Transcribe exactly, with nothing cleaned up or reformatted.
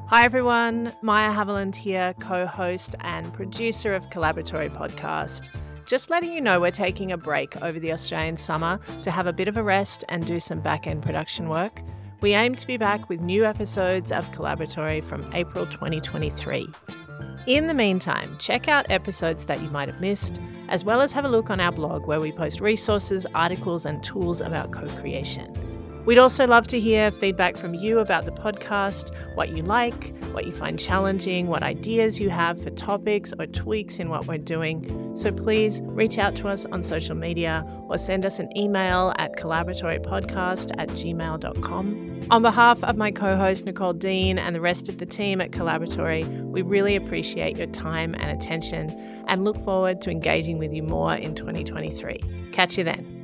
Hi everyone, Maya Haviland here, co-host and producer of Collaboratory Podcast. Just letting you know we're taking a break over the Australian summer to have a bit of a rest and do some back-end production work. We aim to be back with new episodes of Collaboratory from April twenty twenty-three. In the meantime, check out episodes that you might have missed, as well as have a look on our blog where we post resources, articles and tools about co-creation. We'd also love to hear feedback from you about the podcast, what you like, what you find challenging, what ideas you have for topics or tweaks in what we're doing. So please reach out to us on social media or send us an email at collaboratorypodcast at gmail dot com. On behalf of my co-host Nicole Dean and the rest of the team at Collaboratory, we really appreciate your time and attention and look forward to engaging with you more in twenty twenty-three. Catch you then.